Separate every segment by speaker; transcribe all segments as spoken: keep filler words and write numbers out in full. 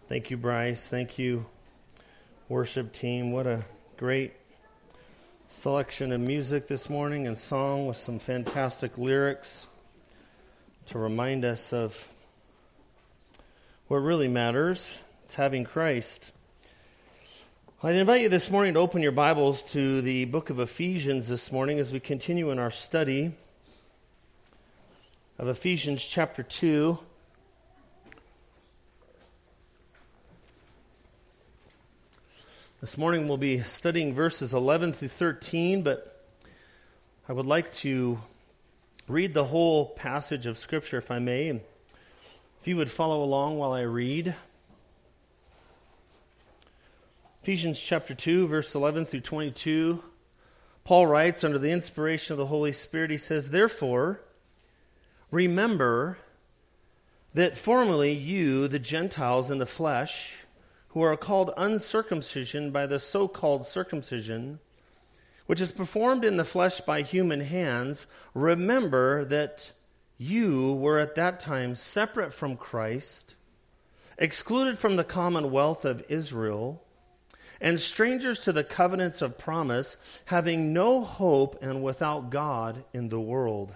Speaker 1: Thank you, Bryce. Thank you, worship team. What a great selection of music this morning and song with some fantastic lyrics to remind us of what really matters. It's having Christ. I'd invite you this morning to open your Bibles to the book of Ephesians this morning as we continue in our study of Ephesians chapter two. This morning we'll be studying verses eleven through thirteen, but I would like to read the whole passage of Scripture, if I may. And if you would follow along while I read. Ephesians chapter two, verse eleven through twenty-two. Paul writes, under the inspiration of the Holy Spirit, he says, "Therefore, remember that formerly you, the Gentiles in the flesh, who are called uncircumcision by the so-called circumcision, which is performed in the flesh by human hands, remember that you were at that time separate from Christ, excluded from the commonwealth of Israel, and strangers to the covenants of promise, having no hope and without God in the world.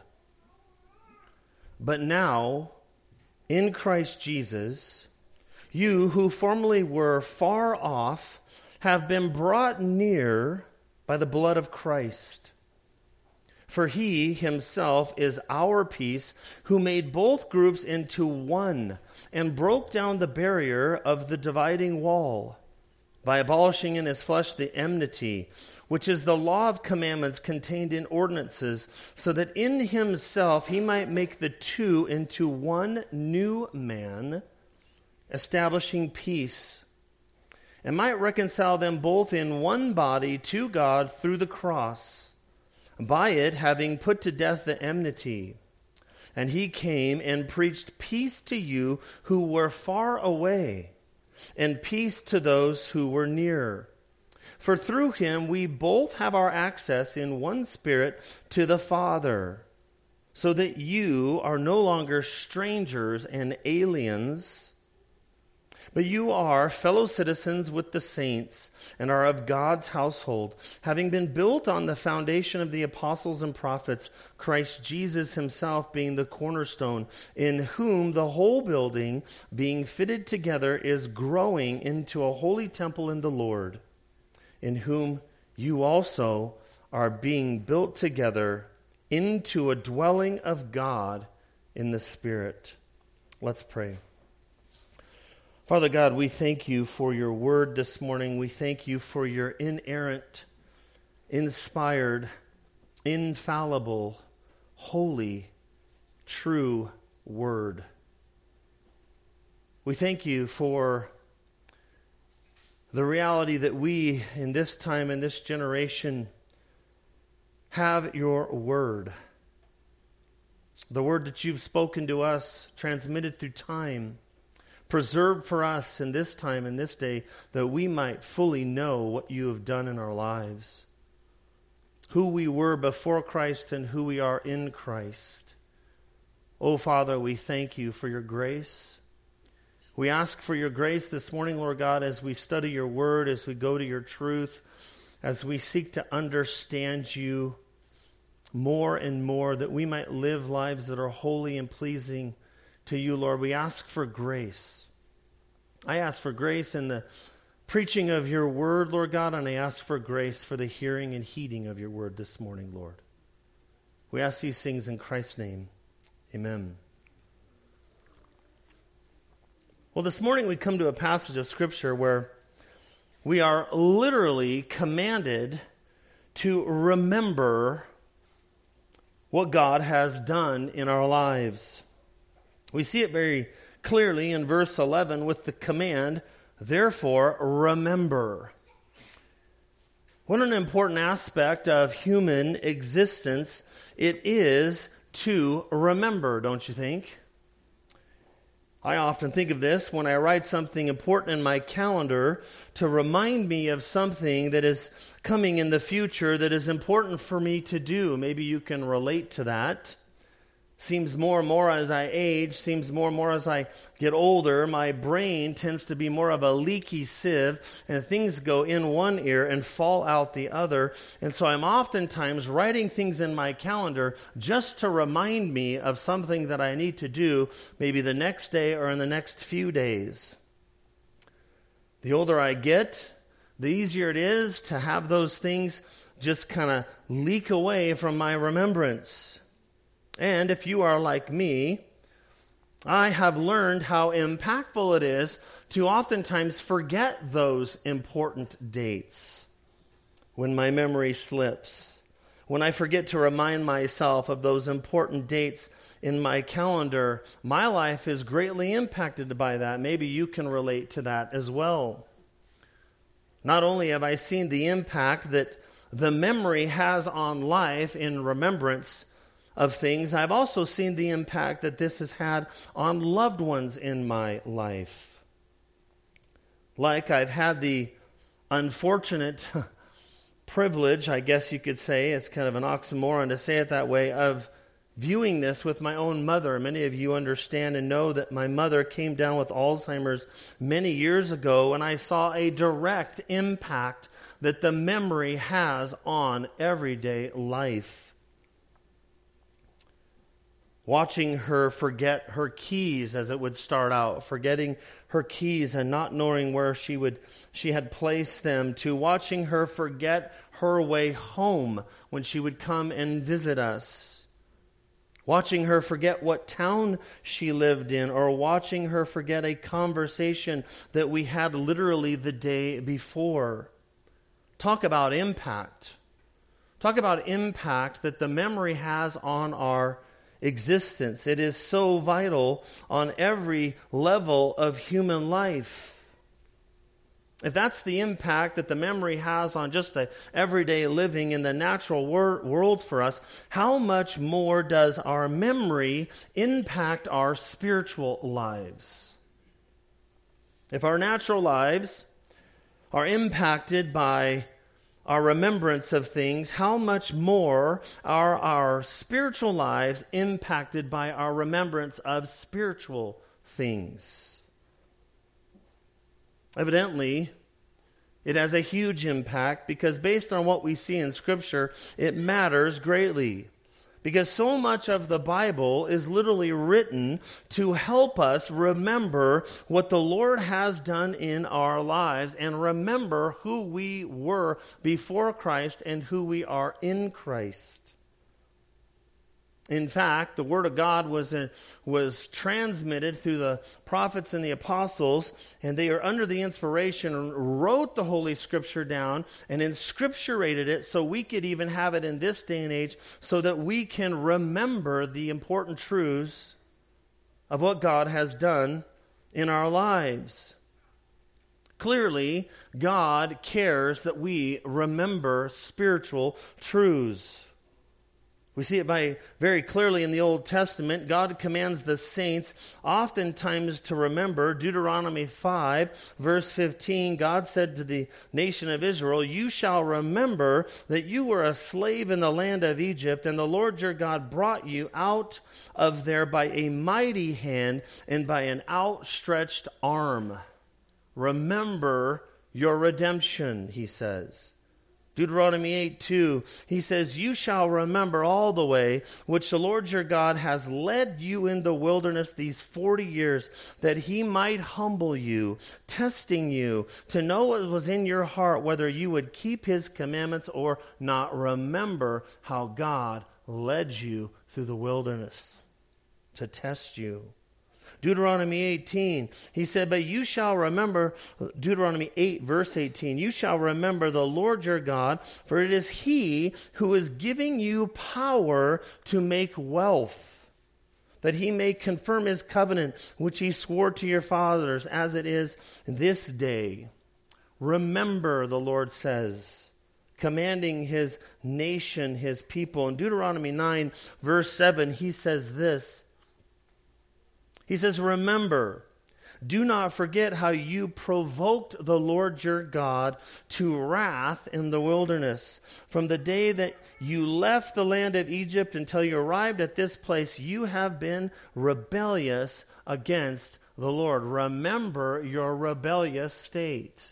Speaker 1: But now, in Christ Jesus, you who formerly were far off have been brought near by the blood of Christ. For he himself is our peace, who made both groups into one and broke down the barrier of the dividing wall by abolishing in his flesh the enmity, which is the law of commandments contained in ordinances, so that in himself he might make the two into one new man, establishing peace, and might reconcile them both in one body to God through the cross, by it having put to death the enmity. And he came and preached peace to you who were far away, and peace to those who were near. For through him we both have our access in one Spirit to the Father, so that you are no longer strangers and aliens, but you are fellow citizens with the saints and are of God's household, having been built on the foundation of the apostles and prophets, Christ Jesus himself being the cornerstone, in whom the whole building, being fitted together, is growing into a holy temple in the Lord, in whom you also are being built together into a dwelling of God in the Spirit." Let's pray. Father God, we thank you for your word this morning. We thank you for your inerrant, inspired, infallible, holy, true word. We thank you for the reality that we, in this time, in this generation, have your word. The word that you've spoken to us, transmitted through time, preserved for us in this time, in this day, that we might fully know what you have done in our lives, who we were before Christ and who we are in Christ. Oh, Father, we thank you for your grace. We ask for your grace this morning, Lord God, as we study your word, as we go to your truth, as we seek to understand you more and more, that we might live lives that are holy and pleasing to you, Lord. We ask for grace. I ask for grace in the preaching of your word, Lord God, and I ask for grace for the hearing and heeding of your word this morning, Lord. We ask these things in Christ's name. Amen. Well, this morning we come to a passage of Scripture where we are literally commanded to remember what God has done in our lives. We see it very clearly in verse eleven with the command, "Therefore, remember." What an important aspect of human existence it is to remember, don't you think? I often think of this when I write something important in my calendar to remind me of something that is coming in the future that is important for me to do. Maybe you can relate to that. Seems more and more as I age, seems more and more as I get older, my brain tends to be more of a leaky sieve, and things go in one ear and fall out the other. And so I'm oftentimes writing things in my calendar just to remind me of something that I need to do maybe the next day or in the next few days. The older I get, the easier it is to have those things just kind of leak away from my remembrance. And if you are like me, I have learned how impactful it is to oftentimes forget those important dates when my memory slips. When I forget to remind myself of those important dates in my calendar, my life is greatly impacted by that. Maybe you can relate to that as well. Not only have I seen the impact that the memory has on life in remembrance of things, I've also seen the impact that this has had on loved ones in my life. Like I've had the unfortunate privilege, I guess you could say, it's kind of an oxymoron to say it that way, of viewing this with my own mother. Many of you understand and know that my mother came down with Alzheimer's many years ago, and I saw a direct impact that the memory has on everyday life. Watching her forget her keys, as it would start out, forgetting her keys and not knowing where she would she had placed them, to watching her forget her way home when she would come and visit us. Watching her forget what town she lived in, or watching her forget a conversation that we had literally the day before. Talk about impact. Talk about impact that the memory has on our existence. It is so vital on every level of human life. If that's the impact that the memory has on just the everyday living in the natural wor- world for us, how much more does our memory impact our spiritual lives? If our natural lives are impacted by our remembrance of things, how much more are our spiritual lives impacted by our remembrance of spiritual things? Evidently, it has a huge impact, because based on what we see in Scripture, it matters greatly. Because so much of the Bible is literally written to help us remember what the Lord has done in our lives and remember who we were before Christ and who we are in Christ. In fact, the Word of God was in, was transmitted through the prophets and the apostles, and they are under the inspiration and wrote the Holy Scripture down and inscripturated it so we could even have it in this day and age, so that we can remember the important truths of what God has done in our lives. Clearly, God cares that we remember spiritual truths. We see it by very clearly in the Old Testament. God commands the saints oftentimes to remember. Deuteronomy five, verse fifteen, God said to the nation of Israel, "You shall remember that you were a slave in the land of Egypt, and the Lord your God brought you out of there by a mighty hand and by an outstretched arm." Remember your redemption, he says. Deuteronomy eight two, he says, "You shall remember all the way which the Lord your God has led you in the wilderness these forty years, that he might humble you, testing you, to know what was in your heart, whether you would keep his commandments or not." Remember how God led you through the wilderness to test you. Deuteronomy eighteen, he said, "But you shall remember," Deuteronomy eight, verse eighteen, "you shall remember the Lord your God, for it is he who is giving you power to make wealth, that he may confirm his covenant, which he swore to your fathers, as it is this day." Remember, the Lord says, commanding his nation, his people. In Deuteronomy nine, verse seven, he says this. He says, "Remember, do not forget how you provoked the Lord your God to wrath in the wilderness. From the day that you left the land of Egypt until you arrived at this place, you have been rebellious against the Lord. Remember your rebellious state.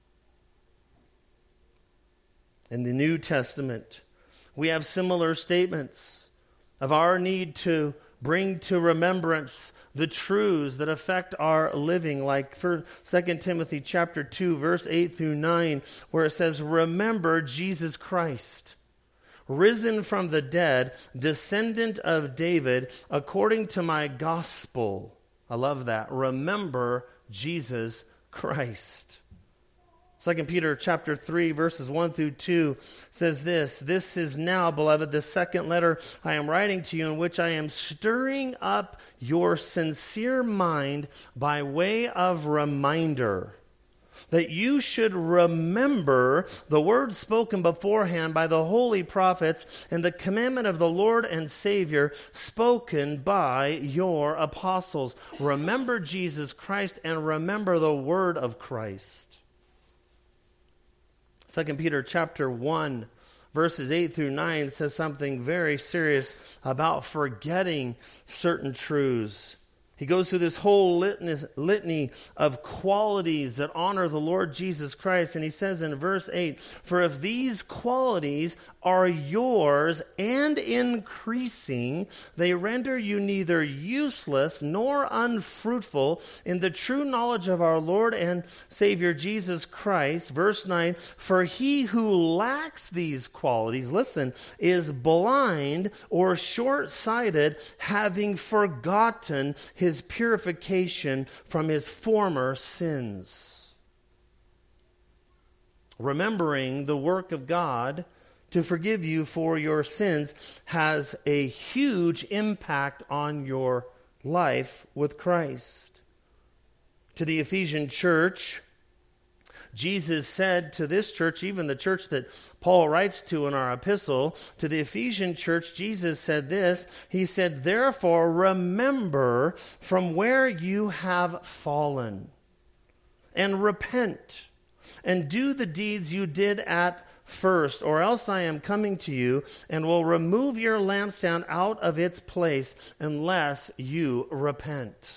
Speaker 1: In the New Testament, we have similar statements of our need to bring to remembrance the truths that affect our living, like for Second Timothy chapter two, verse eight through nine, where it says, remember Jesus Christ, risen from the dead, descendant of David, according to my gospel. I love that. Remember Jesus Christ. Second Peter chapter three, verses one through two says this, this is now, beloved, the second letter I am writing to you, in which I am stirring up your sincere mind by way of reminder, that you should remember the word spoken beforehand by the holy prophets and the commandment of the Lord and Savior spoken by your apostles. Remember Jesus Christ and remember the word of Christ. Second Peter chapter one, verses eight through nine says something very serious about forgetting certain truths. He goes through this whole litany of qualities that honor the Lord Jesus Christ. And he says in verse eight, for if these qualities are yours and increasing, they render you neither useless nor unfruitful in the true knowledge of our Lord and Savior Jesus Christ. Verse nine, for he who lacks these qualities, listen, is blind or short-sighted, having forgotten his purification from his former sins. Remembering the work of God to forgive you for your sins has a huge impact on your life with Christ. To the Ephesian church, Jesus said to this church, even the church that Paul writes to in our epistle, to the Ephesian church, Jesus said this. He said, therefore, remember from where you have fallen, and repent, and do the deeds you did at first, or else I am coming to you and will remove your lampstand out of its place unless you repent.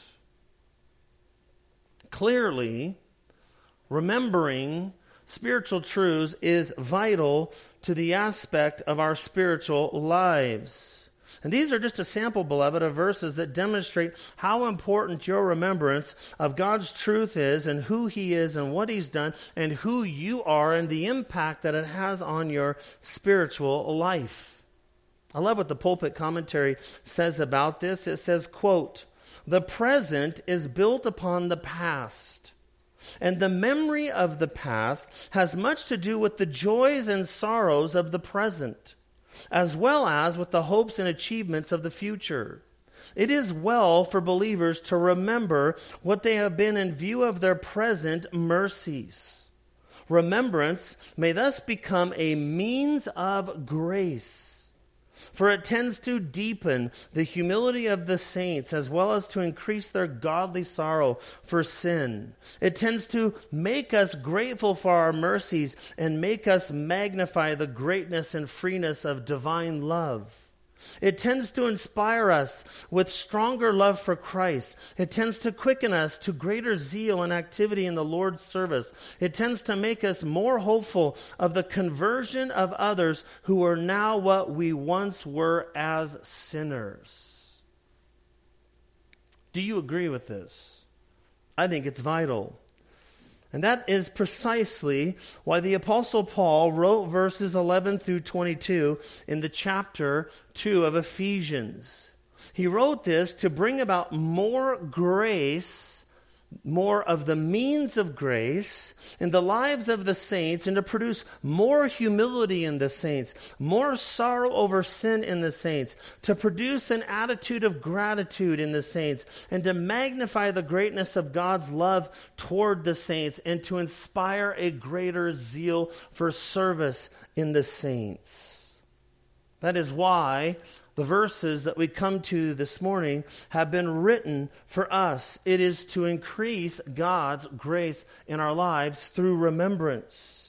Speaker 1: Clearly, remembering spiritual truths is vital to the aspect of our spiritual lives. And these are just a sample, beloved, of verses that demonstrate how important your remembrance of God's truth is, and who He is and what He's done and who you are, and the impact that it has on your spiritual life. I love what the pulpit commentary says about this. It says, quote, the present is built upon the past, and the memory of the past has much to do with the joys and sorrows of the present, as well as with the hopes and achievements of the future. It is well for believers to remember what they have been in view of their present mercies. Remembrance may thus become a means of grace, for it tends to deepen the humility of the saints as well as to increase their godly sorrow for sin. It tends to make us grateful for our mercies and make us magnify the greatness and freeness of divine love. It tends to inspire us with stronger love for Christ. It tends to quicken us to greater zeal and activity in the Lord's service. It tends to make us more hopeful of the conversion of others who are now what we once were as sinners. Do you agree with this? I think it's vital. And that is precisely why the Apostle Paul wrote verses eleven through twenty-two in the chapter two of Ephesians. He wrote this to bring about more grace, more of the means of grace in the lives of the saints, and to produce more humility in the saints, more sorrow over sin in the saints, to produce an attitude of gratitude in the saints, and to magnify the greatness of God's love toward the saints, and to inspire a greater zeal for service in the saints. That is why the verses that we come to this morning have been written for us. It is to increase God's grace in our lives through remembrance.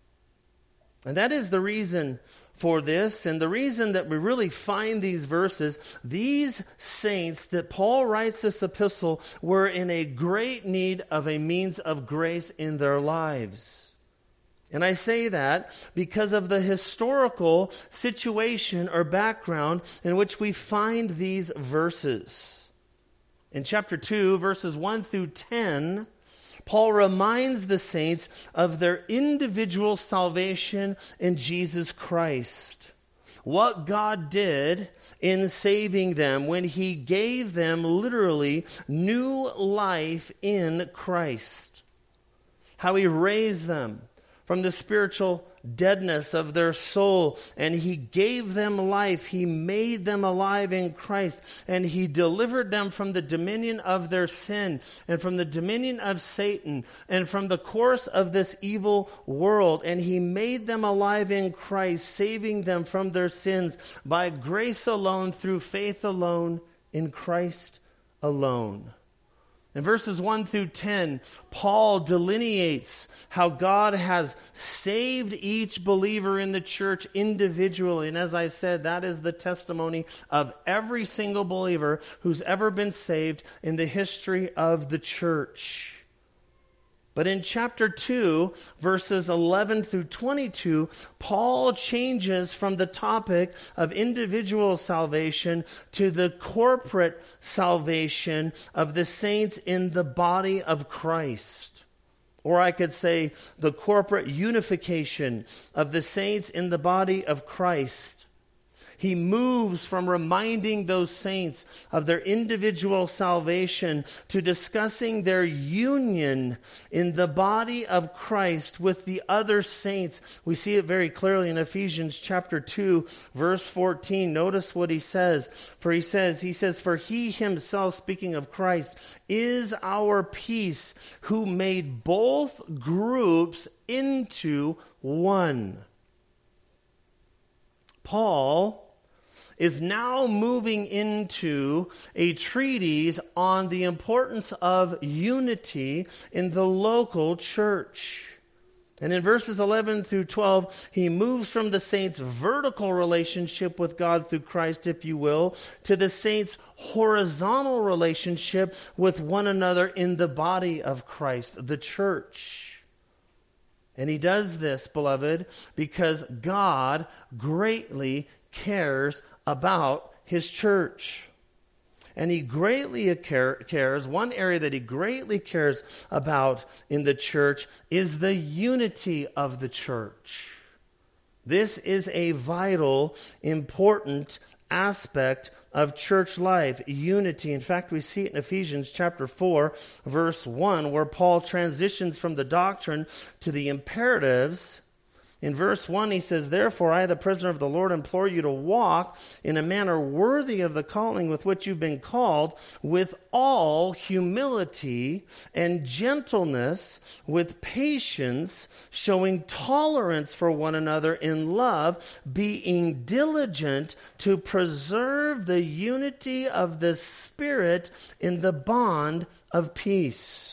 Speaker 1: And that is the reason for this, and the reason that we really find these verses. These saints that Paul writes this epistle were in a great need of a means of grace in their lives. And I say that because of the historical situation or background in which we find these verses. In chapter two, verses one through ten, Paul reminds the saints of their individual salvation in Jesus Christ. What God did in saving them when He gave them literally new life in Christ. How He raised them from the spiritual deadness of their soul, and He gave them life. He made them alive in Christ, and He delivered them from the dominion of their sin, and from the dominion of Satan, and from the course of this evil world, and He made them alive in Christ, saving them from their sins by grace alone, through faith alone, in Christ alone. In verses one through ten, Paul delineates how God has saved each believer in the church individually. And as I said, that is the testimony of every single believer who's ever been saved in the history of the church. But in chapter two, verses eleven through twenty-two, Paul changes from the topic of individual salvation to the corporate salvation of the saints in the body of Christ. Or I could say the corporate unification of the saints in the body of Christ. He moves from reminding those saints of their individual salvation to discussing their union in the body of Christ with the other saints. We see it very clearly in Ephesians chapter two, verse fourteen. Notice what he says. For he says, he says, for He Himself, speaking of Christ, is our peace, who made both groups into one. Paul is now moving into a treatise on the importance of unity in the local church. And in verses eleven through twelve, he moves from the saints' vertical relationship with God through Christ, if you will, to the saints' horizontal relationship with one another in the body of Christ, the church. And he does this, beloved, because God greatly cares about His church. And He greatly cares, one area that He greatly cares about in the church is the unity of the church. This is a vital, important aspect of church life, unity. In fact, we see it in Ephesians chapter four, verse one, where Paul transitions from the doctrine to the imperatives. In verse one, he says, therefore, I, the prisoner of the Lord, implore you to walk in a manner worthy of the calling with which you've been called, with all humility and gentleness, with patience, showing tolerance for one another in love, being diligent to preserve the unity of the Spirit in the bond of peace.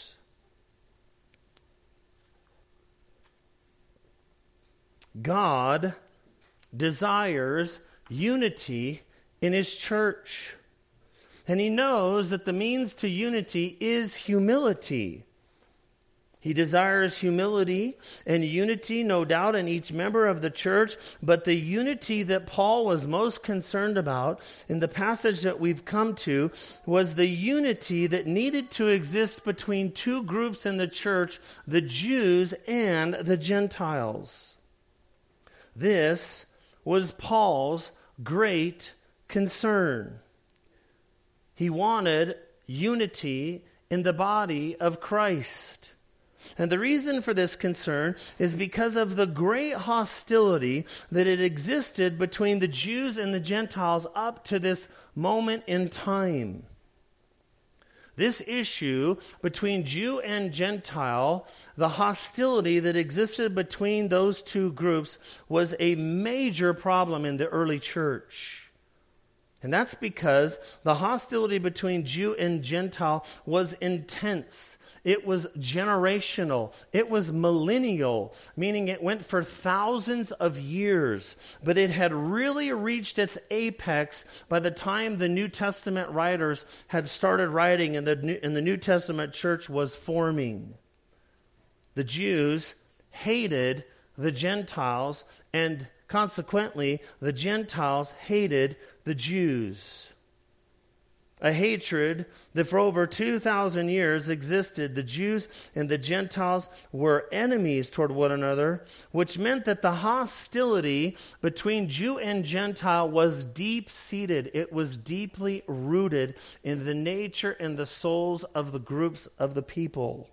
Speaker 1: God desires unity in His church. And He knows that the means to unity is humility. He desires humility and unity, no doubt, in each member of the church. But the unity that Paul was most concerned about in the passage that we've come to was the unity that needed to exist between two groups in the church, the Jews and the Gentiles. This was Paul's great concern. He wanted unity in the body of Christ. And the reason for this concern is because of the great hostility that had existed between the Jews and the Gentiles up to this moment in time. This issue between Jew and Gentile, the hostility that existed between those two groups, was a major problem in the early church. And that's because the hostility between Jew and Gentile was intense. It was generational. It was millennial, meaning it went for thousands of years. But it had really reached its apex by the time the New Testament writers had started writing and the New, and the New Testament church was forming. The Jews hated the Gentiles, and consequently, the Gentiles hated the Jews. A hatred that for over two thousand years existed. The Jews and the Gentiles were enemies toward one another, which meant that the hostility between Jew and Gentile was deep-seated. It was deeply rooted in the nature and the souls of the groups of the people.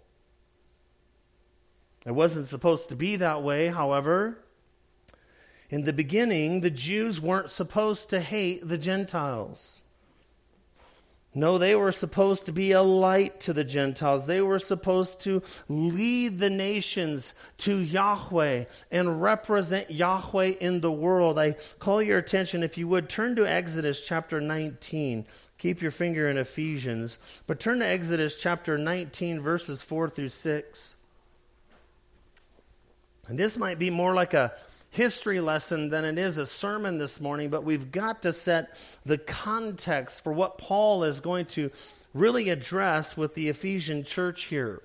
Speaker 1: It wasn't supposed to be that way, however. In the beginning, the Jews weren't supposed to hate the Gentiles. No, they were supposed to be a light to the Gentiles. They were supposed to lead the nations to Yahweh and represent Yahweh in the world. I call your attention, if you would, turn to Exodus chapter nineteen. Keep your finger in Ephesians, but turn to Exodus chapter nineteen, verses four through six. And this might be more like a history lesson than it is a sermon this morning, but we've got to set the context for what Paul is going to really address with the Ephesian church here.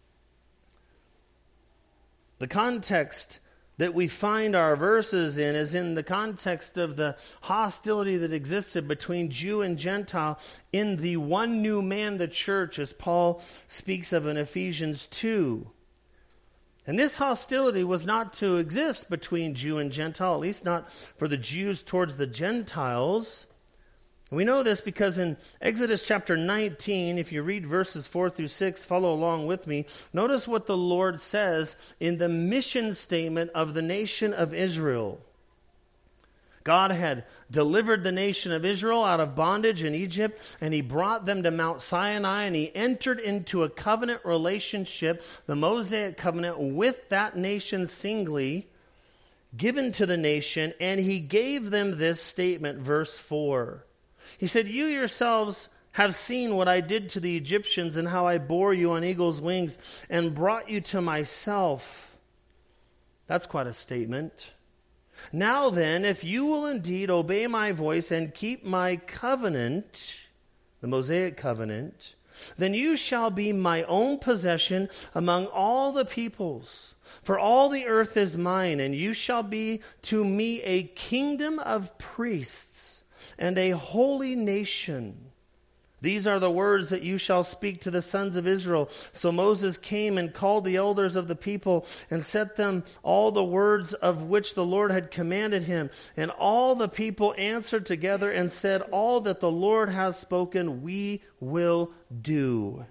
Speaker 1: The context that we find our verses in is in the context of the hostility that existed between Jew and Gentile in the one new man, the church, as Paul speaks of in Ephesians two. And this hostility was not to exist between Jew and Gentile, at least not for the Jews towards the Gentiles. We know this because in Exodus chapter nineteen, if you read verses four through six, follow along with me, notice what the Lord says in the mission statement of the nation of Israel. God had delivered the nation of Israel out of bondage in Egypt, and he brought them to Mount Sinai, and he entered into a covenant relationship, the Mosaic covenant, with that nation singly, given to the nation, and he gave them this statement, verse four. He said, "You yourselves have seen what I did to the Egyptians and how I bore you on eagle's wings and brought you to myself." That's quite a statement. "Now then, if you will indeed obey my voice and keep my covenant," the Mosaic covenant, "then you shall be my own possession among all the peoples. For all the earth is mine, and you shall be to me a kingdom of priests and a holy nation. These are the words that you shall speak to the sons of Israel." So Moses came and called the elders of the people and set them all the words of which the Lord had commanded him. And all the people answered together and said, "All that the Lord has spoken, we will do."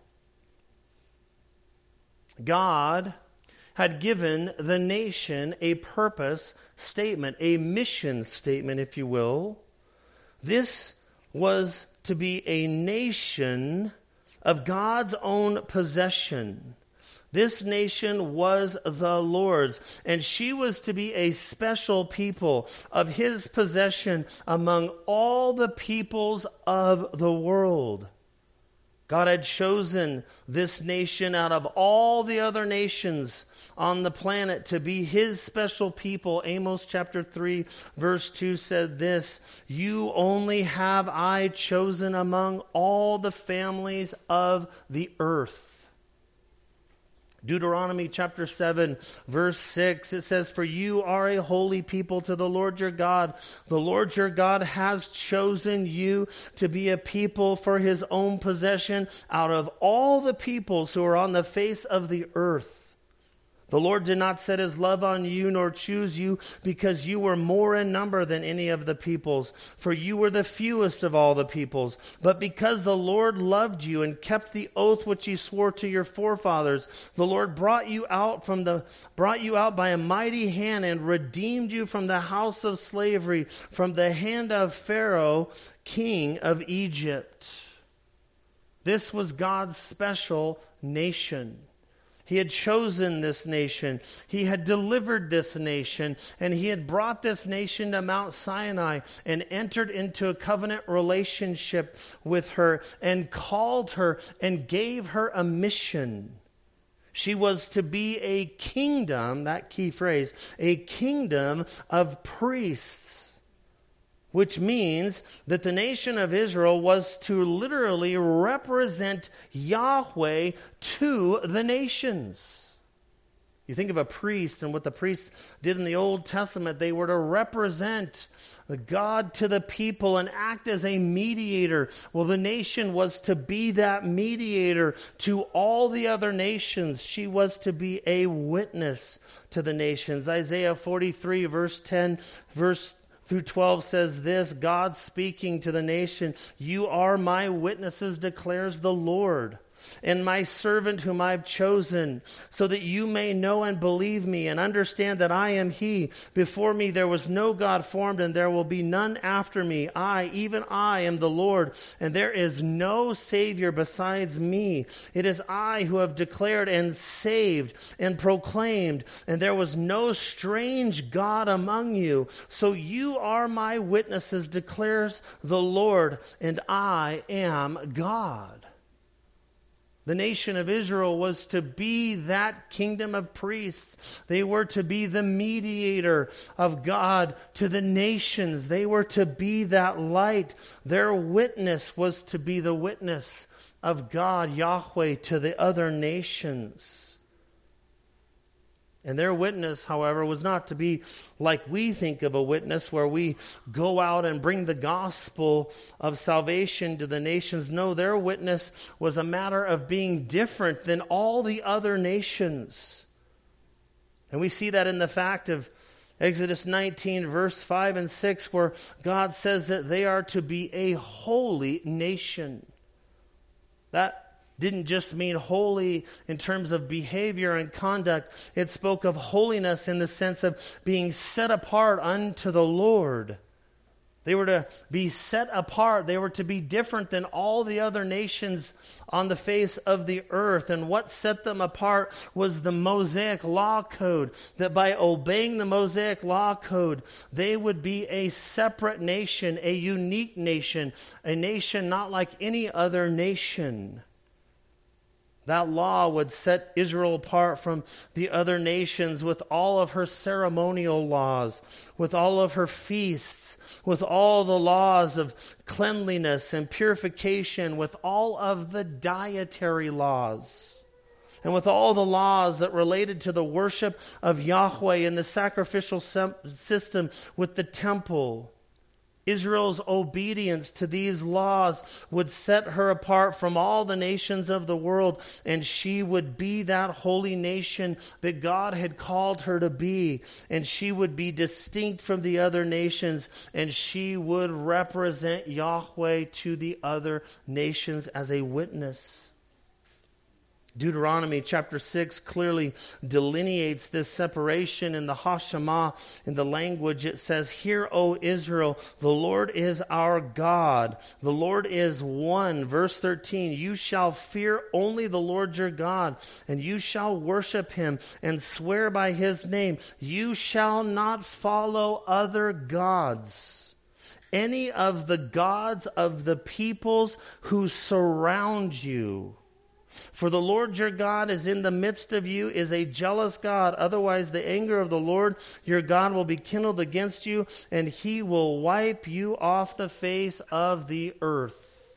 Speaker 1: God had given the nation a purpose statement, a mission statement, if you will. This was to be a nation of God's own possession. This nation was the Lord's, and she was to be a special people of his possession among all the peoples of the world. God had chosen this nation out of all the other nations on the planet to be his special people. Amos chapter three, verse two said this, "You only have I chosen among all the families of the earth." Deuteronomy chapter seven, verse six, it says, "For you are a holy people to the Lord your God. The Lord your God has chosen you to be a people for his own possession out of all the peoples who are on the face of the earth. The Lord did not set his love on you nor choose you because you were more in number than any of the peoples, for you were the fewest of all the peoples. But because the Lord loved you and kept the oath which he swore to your forefathers, the Lord brought you out from the brought you out by a mighty hand and redeemed you from the house of slavery, from the hand of Pharaoh, king of Egypt." This was God's special nation. He had chosen this nation. He had delivered this nation. And he had brought this nation to Mount Sinai and entered into a covenant relationship with her and called her and gave her a mission. She was to be a kingdom, that key phrase, a kingdom of priests, which means that the nation of Israel was to literally represent Yahweh to the nations. You think of a priest and what the priests did in the Old Testament. They were to represent the God to the people and act as a mediator. Well, the nation was to be that mediator to all the other nations. She was to be a witness to the nations. Isaiah forty-three, verse ten, verse through twelve says this, God speaking to the nation, "You are my witnesses, declares the Lord, and my servant whom I've chosen, so that you may know and believe me and understand that I am he. Before me there was no God formed, and there will be none after me. I, even I, am the Lord, and there is no Savior besides me. It is I who have declared and saved and proclaimed, and there was no strange God among you. So you are my witnesses, declares the Lord, and I am God." The nation of Israel was to be that kingdom of priests. They were to be the mediator of God to the nations. They were to be that light. Their witness was to be the witness of God, Yahweh, to the other nations. And their witness, however, was not to be like we think of a witness, where we go out and bring the gospel of salvation to the nations. No, their witness was a matter of being different than all the other nations. And we see that in the fact of Exodus nineteen, verse five and six, where God says that they are to be a holy nation. That didn't just mean holy in terms of behavior and conduct. It spoke of holiness in the sense of being set apart unto the Lord. They were to be set apart. They were to be different than all the other nations on the face of the earth. And what set them apart was the Mosaic Law Code, that by obeying the Mosaic Law Code, they would be a separate nation, a unique nation, a nation not like any other nation. That law would set Israel apart from the other nations with all of her ceremonial laws, with all of her feasts, with all the laws of cleanliness and purification, with all of the dietary laws, and with all the laws that related to the worship of Yahweh and the sacrificial system with the temple. Israel's obedience to these laws would set her apart from all the nations of the world, and she would be that holy nation that God had called her to be, and she would be distinct from the other nations, and she would represent Yahweh to the other nations as a witness. Deuteronomy chapter six clearly delineates this separation in the Hashemah. In the language it says, "Hear, O Israel, the Lord is our God. The Lord is one." Verse thirteen, "You shall fear only the Lord your God, and you shall worship him and swear by his name. You shall not follow other gods, any of the gods of the peoples who surround you. For the Lord your God is in the midst of you, is a jealous God. Otherwise the anger of the Lord your God will be kindled against you, and he will wipe you off the face of the earth."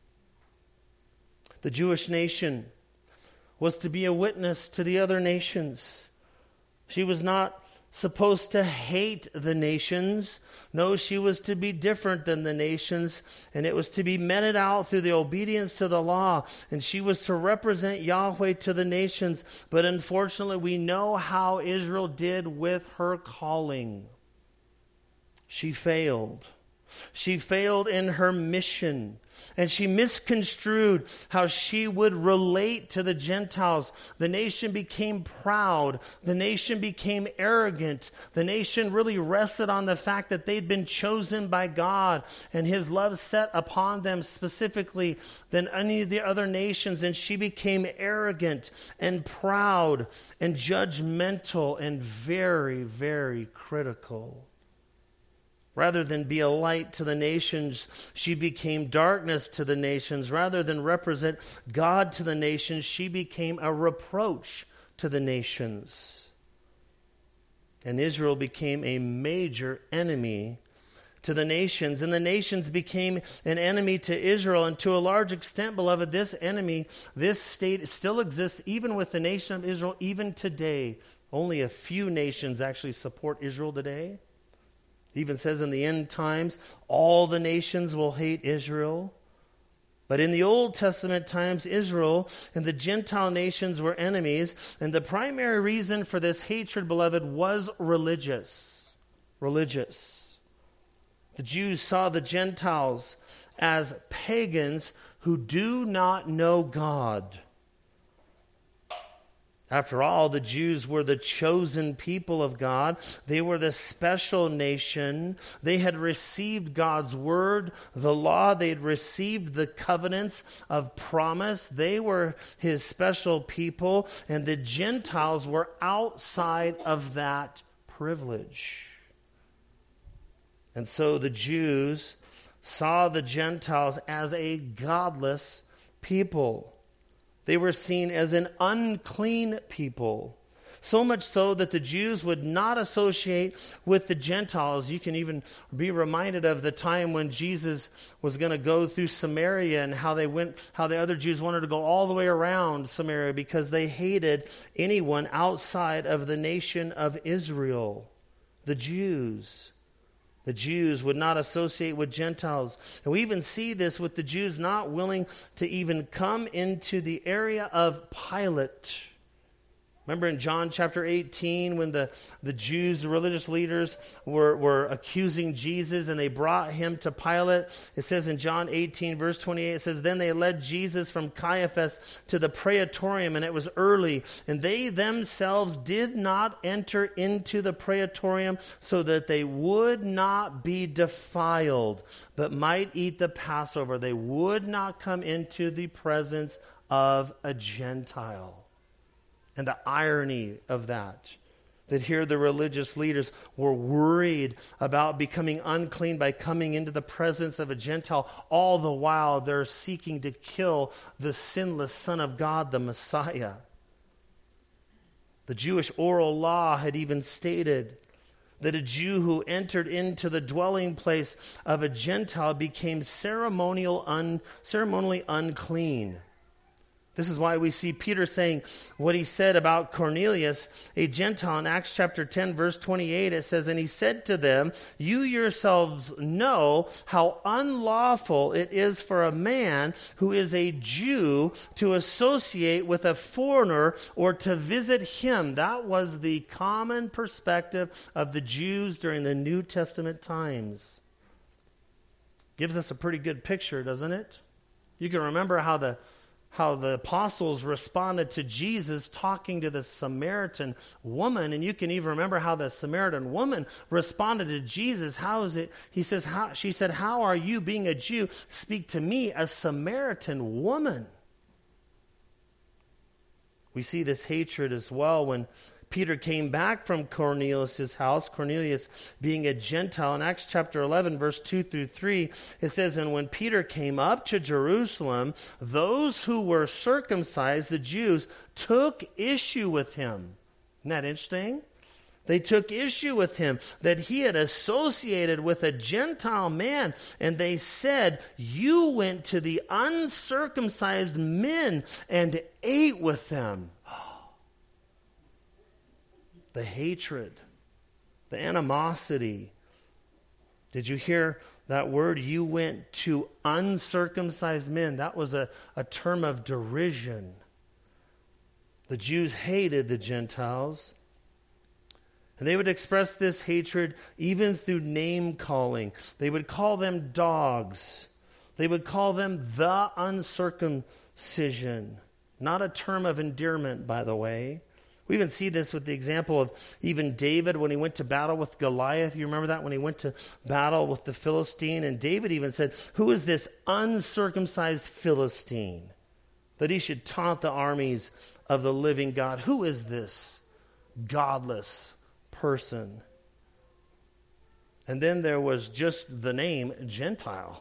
Speaker 1: The Jewish nation was to be a witness to the other nations. She was not supposed to hate the nations. No, she was to be different than the nations, and it was to be meted out through the obedience to the law, and she was to represent Yahweh to the nations. But unfortunately, we know how Israel did with her calling. She failed. She failed in her mission, and she misconstrued how she would relate to the Gentiles. The nation became proud. The nation became arrogant. The nation really rested on the fact that they'd been chosen by God and His love set upon them specifically than any of the other nations. And she became arrogant and proud and judgmental and very, very critical. Rather than be a light to the nations, she became darkness to the nations. Rather than represent God to the nations, she became a reproach to the nations. And Israel became a major enemy to the nations. And the nations became an enemy to Israel. And to a large extent, beloved, this enemy, this state still exists even with the nation of Israel, even today. Only a few nations actually support Israel today. It even says in the end times, all the nations will hate Israel. But in the Old Testament times, Israel and the Gentile nations were enemies. And the primary reason for this hatred, beloved, was religious. Religious. The Jews saw the Gentiles as pagans who do not know God. After all, the Jews were the chosen people of God. They were the special nation. They had received God's word, the law. They had received the covenants of promise. They were His special people, and the Gentiles were outside of that privilege. And so the Jews saw the Gentiles as a godless people. They were seen as an unclean people. So much so that the Jews would not associate with the Gentiles. You can even be reminded of the time when Jesus was going to go through Samaria and how they went, how the other Jews wanted to go all the way around Samaria because they hated anyone outside of the nation of Israel, the Jews. The Jews would not associate with Gentiles. And we even see this with the Jews not willing to even come into the area of Pilate. Remember in John chapter eighteen when the, the Jews, the religious leaders, were, were accusing Jesus and they brought him to Pilate. It says in John eighteen verse twenty-eight, it says, "Then they led Jesus from Caiaphas to the praetorium, and it was early. And they themselves did not enter into the praetorium so that they would not be defiled, but might eat the Passover." They would not come into the presence of a Gentile. And the irony of that, that here the religious leaders were worried about becoming unclean by coming into the presence of a Gentile. All the while they're seeking to kill the sinless Son of God, the Messiah. The Jewish oral law had even stated that a Jew who entered into the dwelling place of a Gentile became ceremonial un, ceremonially unclean. This is why we see Peter saying what he said about Cornelius, a Gentile. In Acts chapter ten, verse twenty-eight, it says, "And he said to them, 'You yourselves know how unlawful it is for a man who is a Jew to associate with a foreigner or to visit him.'" That was the common perspective of the Jews during the New Testament times. Gives us a pretty good picture, doesn't it? You can remember how the how the apostles responded to Jesus talking to the Samaritan woman. And you can even remember how the Samaritan woman responded to Jesus. How is it? He says, how, she said, "How are you, being a Jew, speak to me, a Samaritan woman?" We see this hatred as well when Peter came back from Cornelius' house, Cornelius being a Gentile. In Acts chapter eleven, verse two through three, it says, "And when Peter came up to Jerusalem, those who were circumcised, the Jews, took issue with him." Isn't that interesting? They took issue with him that he had associated with a Gentile man. And they said, "You went to the uncircumcised men and ate with them." The hatred, the animosity. Did you hear that word? You went to uncircumcised men. That was a, a term of derision. The Jews hated the Gentiles. And they would express this hatred even through name calling. They would call them dogs. They would call them the uncircumcision. Not a term of endearment, by the way. We even see this with the example of even David when he went to battle with Goliath. You remember that when he went to battle with the Philistine? And David even said, "Who is this uncircumcised Philistine that he should taunt the armies of the living God? Who is this godless person?" And then there was just the name Gentile,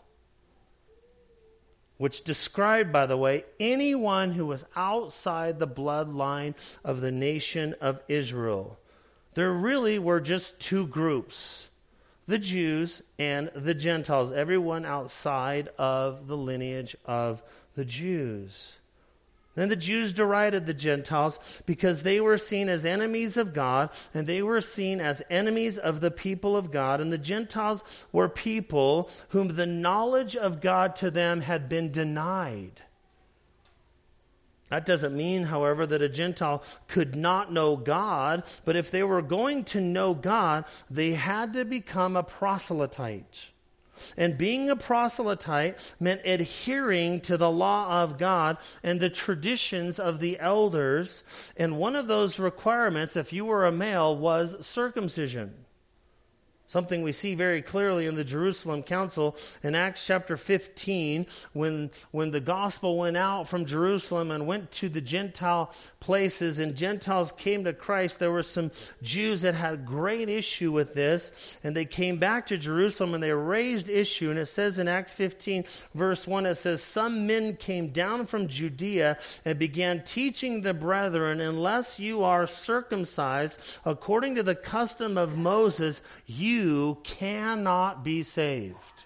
Speaker 1: which described, by the way, anyone who was outside the bloodline of the nation of Israel. There really were just two groups, the Jews and the Gentiles, everyone outside of the lineage of the Jews. Then the Jews derided the Gentiles because they were seen as enemies of God, and they were seen as enemies of the people of God. And the Gentiles were people whom the knowledge of God to them had been denied. That doesn't mean, however, that a Gentile could not know God, but if they were going to know God, they had to become a proselyte. And being a proselyte meant adhering to the law of God and the traditions of the elders. And one of those requirements, if you were a male, was circumcision. Something we see very clearly in the Jerusalem Council in Acts chapter fifteen, when, when the gospel went out from Jerusalem and went to the Gentile places and Gentiles came to Christ. There were some Jews that had great issue with this, and they came back to Jerusalem and they raised issue. And it says in Acts fifteen verse one, it says, "Some men came down from Judea and began teaching the brethren, unless you are circumcised according to the custom of Moses, you You cannot be saved."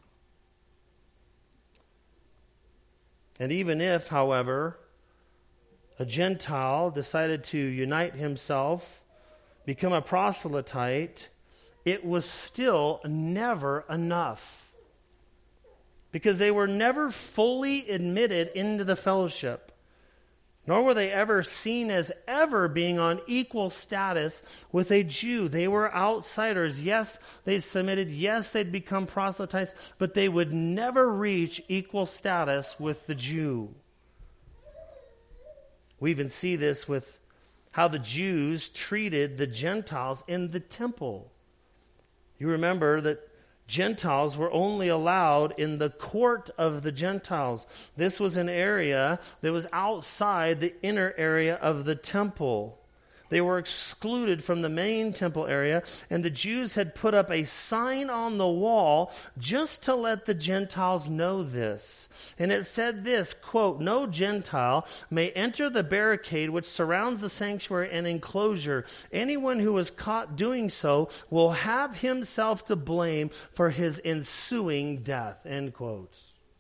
Speaker 1: And even if, however, a Gentile decided to unite himself, become a proselyte, it was still never enough, because they were never fully admitted into the fellowship. Nor were they ever seen as ever being on equal status with a Jew. They were outsiders. Yes, they submitted. Yes, they'd become proselytes, but they would never reach equal status with the Jew. We even see this with how the Jews treated the Gentiles in the temple. You remember that Gentiles were only allowed in the court of the Gentiles. This was an area that was outside the inner area of the temple. They were excluded from the main temple area, and the Jews had put up a sign on the wall just to let the Gentiles know this. And it said this, quote, "No Gentile may enter the barricade which surrounds the sanctuary and enclosure. Anyone who is caught doing so will have himself to blame for his ensuing death," end quote.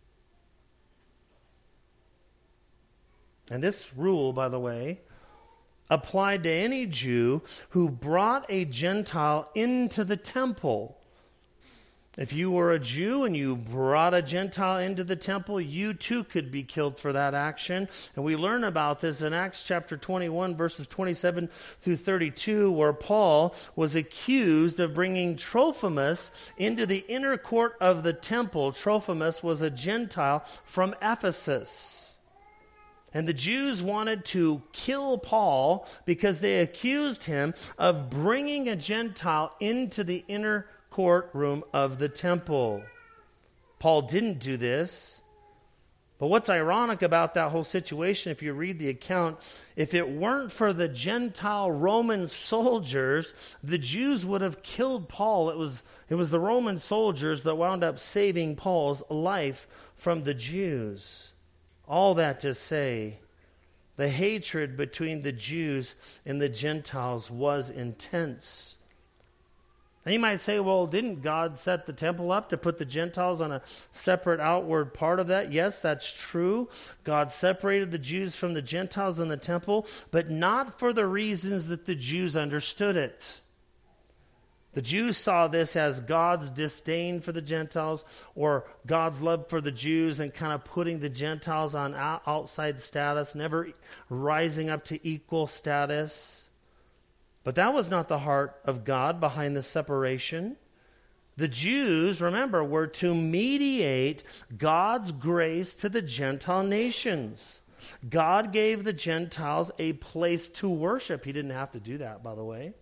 Speaker 1: And this rule, by the way, applied to any Jew who brought a Gentile into the temple. If you were a Jew and you brought a Gentile into the temple, you too could be killed for that action. And we learn about this in Acts chapter twenty-one, verses twenty-seven through thirty-two, where Paul was accused of bringing Trophimus into the inner court of the temple. Trophimus was a Gentile from Ephesus. And the Jews wanted to kill Paul because they accused him of bringing a Gentile into the inner courtroom of the temple. Paul didn't do this. But what's ironic about that whole situation, if you read the account, if it weren't for the Gentile Roman soldiers, the Jews would have killed Paul. It was, it was the Roman soldiers that wound up saving Paul's life from the Jews. All that to say, the hatred between the Jews and the Gentiles was intense. And you might say, well, didn't God set the temple up to put the Gentiles on a separate outward part of that? Yes, that's true. God separated the Jews from the Gentiles in the temple, but not for the reasons that the Jews understood it. The Jews saw this as God's disdain for the Gentiles, or God's love for the Jews, and kind of putting the Gentiles on outside status, never rising up to equal status. But that was not the heart of God behind the separation. The Jews, remember, were to mediate God's grace to the Gentile nations. God gave the Gentiles a place to worship. He didn't have to do that, by the way.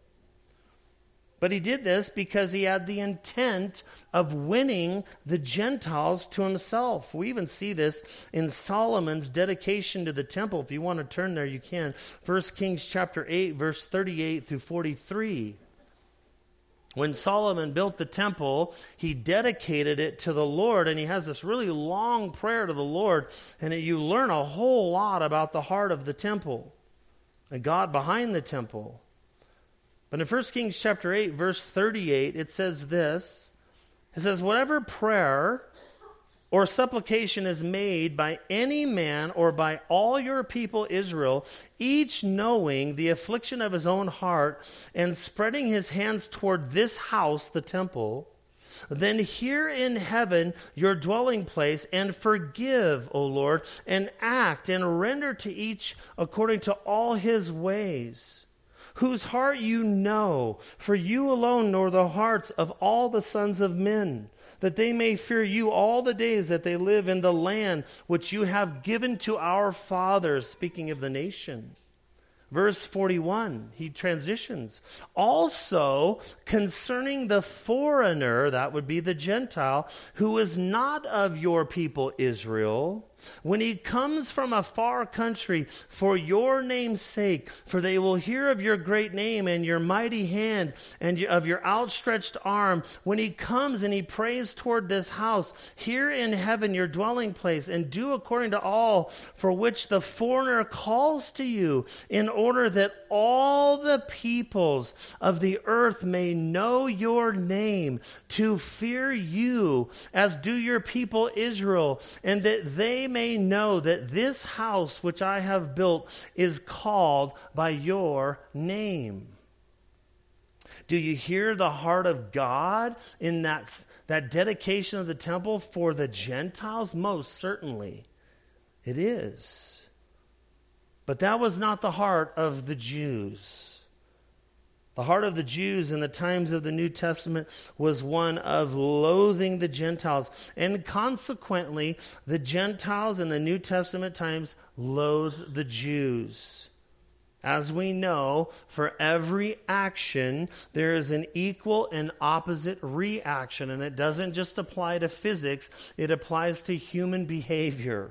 Speaker 1: But he did this because he had the intent of winning the Gentiles to himself. We even see this in Solomon's dedication to the temple. If you want to turn there, you can. First Kings chapter eight, verse thirty-eight through forty-three. When Solomon built the temple, he dedicated it to the Lord, and he has this really long prayer to the Lord, and you learn a whole lot about the heart of the temple and God behind the temple. But in First Kings chapter eight, verse thirty-eight, it says this. It says, whatever prayer or supplication is made by any man or by all your people Israel, each knowing the affliction of his own heart and spreading his hands toward this house, the temple, then hear in heaven your dwelling place and forgive, O Lord, and act and render to each according to all his ways, whose heart you know, for you alone know the hearts of all the sons of men, that they may fear you all the days that they live in the land which you have given to our fathers, speaking of the nation. Verse forty-one, he transitions. Also, concerning the foreigner, that would be the Gentile, who is not of your people Israel, when he comes from a far country for your name's sake, for they will hear of your great name and your mighty hand and of your outstretched arm. When he comes and he prays toward this house, hear in heaven your dwelling place, and do according to all for which the foreigner calls to you, in order that all the peoples of the earth may know your name, to fear you as do your people Israel, and that they may know that this house which I have built is called by your name. Do you hear the heart of God in that, that dedication of the temple for the Gentiles? Most certainly it is. But that was not the heart of the Jews. The heart of the Jews in the times of the New Testament was one of loathing the Gentiles. And consequently, the Gentiles in the New Testament times loathed the Jews. As we know, for every action, there is an equal and opposite reaction. And it doesn't just apply to physics, it applies to human behavior.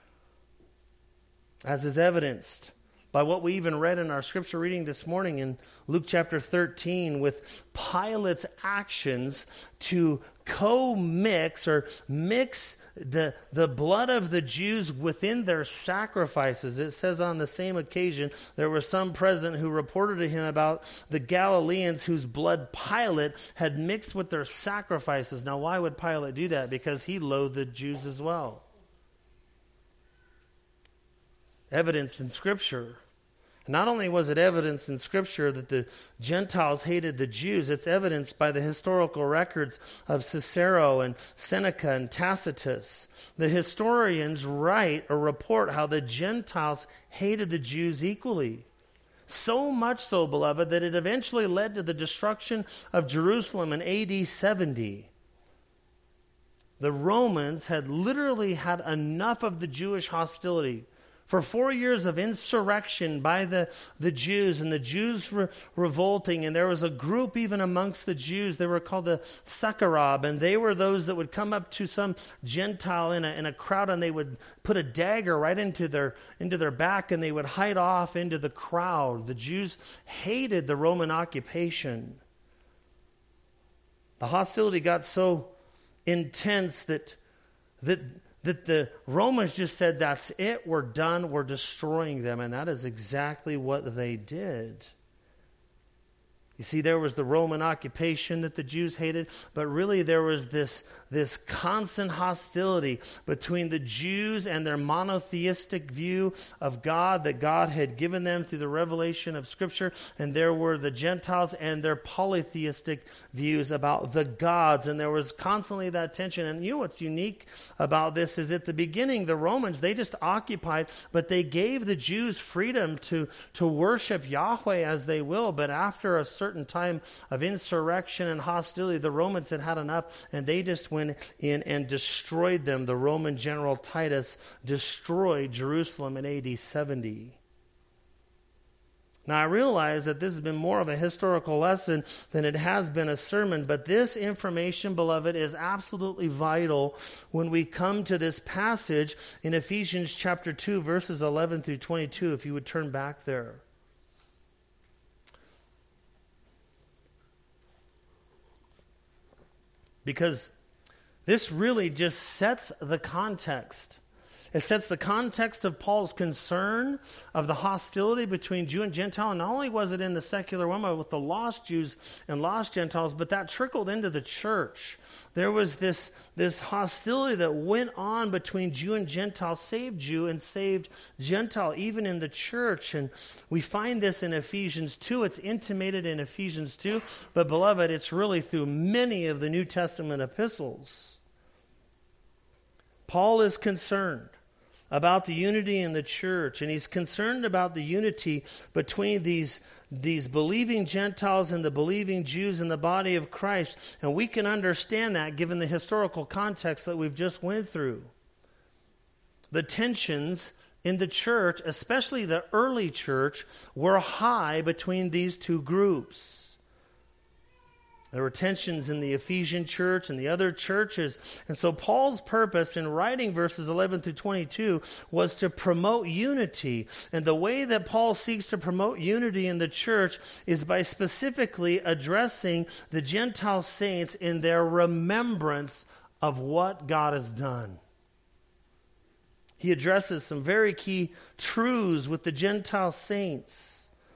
Speaker 1: As is evidenced by what we even read in our scripture reading this morning in Luke chapter thirteen, with Pilate's actions to co-mix or mix the, the blood of the Jews within their sacrifices. It says on the same occasion, there were some present who reported to him about the Galileans whose blood Pilate had mixed with their sacrifices. Now, why would Pilate do that? Because he loathed the Jews as well. Evidenced in Scripture. Not only was it evidenced in Scripture that the Gentiles hated the Jews, it's evidenced by the historical records of Cicero and Seneca and Tacitus. The historians write or report how the Gentiles hated the Jews equally. So much so, beloved, that it eventually led to the destruction of Jerusalem in A D seventy. The Romans had literally had enough of the Jewish hostility. For four years of insurrection by the, the Jews, and the Jews were revolting, and there was a group even amongst the Jews, they were called the Sakharab, and they were those that would come up to some Gentile in a, in a crowd, and they would put a dagger right into their, into their back, and they would hide off into the crowd. The Jews hated the Roman occupation. The hostility got so intense that that that the Romans just said, that's it, we're done, we're destroying them. And that is exactly what they did. You see, there was the Roman occupation that the Jews hated, but really there was this, this constant hostility between the Jews and their monotheistic view of God that God had given them through the revelation of Scripture, and there were the Gentiles and their polytheistic views about the gods, and there was constantly that tension. And you know what's unique about this is at the beginning, the Romans, they just occupied, but they gave the Jews freedom to, to worship Yahweh as they will, but after a certain certain time of insurrection and hostility, the Romans had had enough, and they just went in and destroyed them. The Roman general Titus destroyed Jerusalem in A D seventy. Now, I realize that this has been more of a historical lesson than it has been a sermon, but this information, beloved, is absolutely vital when we come to this passage in Ephesians chapter two, verses eleven through twenty-two, if you would turn back there. Because this really just sets the context. It sets the context of Paul's concern of the hostility between Jew and Gentile. And not only was it in the secular realm with the lost Jews and lost Gentiles, but that trickled into the church. There was this, this hostility that went on between Jew and Gentile, saved Jew and saved Gentile, even in the church. And we find this in Ephesians two. It's intimated in Ephesians two. But beloved, it's really through many of the New Testament epistles. Paul is concerned about the unity in the church, and he's concerned about the unity between these, these believing Gentiles and the believing Jews in the body of Christ. And we can understand that given the historical context that we've just went through. The tensions in the church, especially the early church, were high between these two groups. There were tensions in the Ephesian church and the other churches. And so Paul's purpose in writing verses eleven through twenty-two was to promote unity. And the way that Paul seeks to promote unity in the church is by specifically addressing the Gentile saints in their remembrance of what God has done. He addresses some very key truths with the Gentile saints.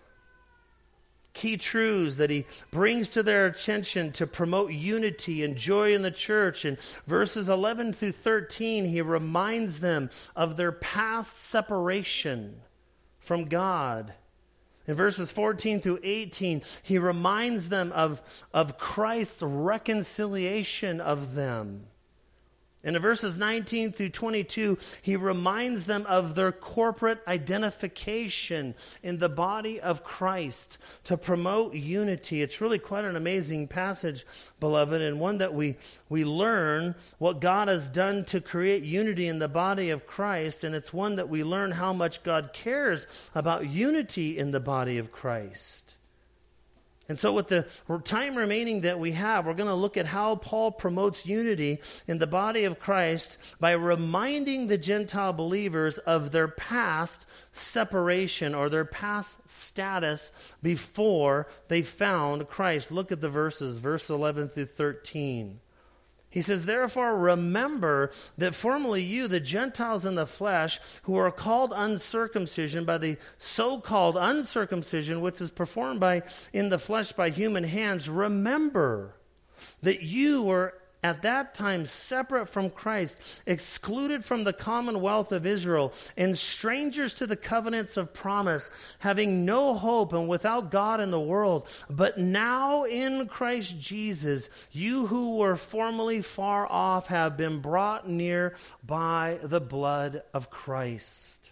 Speaker 1: Key truths that he brings to their attention to promote unity and joy in the church. In verses eleven through thirteen, he reminds them of their past separation from God. In verses fourteen through eighteen, he reminds them of, of Christ's reconciliation of them. And in verses nineteen through twenty-two, he reminds them of their corporate identification in the body of Christ to promote unity. It's really quite an amazing passage, beloved, and one that we, we learn what God has done to create unity in the body of Christ, and it's one that we learn how much God cares about unity in the body of Christ. And so with the time remaining that we have, we're going to look at how Paul promotes unity in the body of Christ by reminding the Gentile believers of their past separation or their past status before they found Christ. Look at the verses, verse eleven through thirteen. He says, "Therefore remember that formerly you, the Gentiles in the flesh, who are called uncircumcision by the so-called uncircumcision, which is performed by in the flesh by human hands, remember that you were at that time separate from Christ, excluded from the commonwealth of Israel, and strangers to the covenants of promise, having no hope and without God in the world. But now in Christ Jesus, you who were formerly far off have been brought near by the blood of Christ."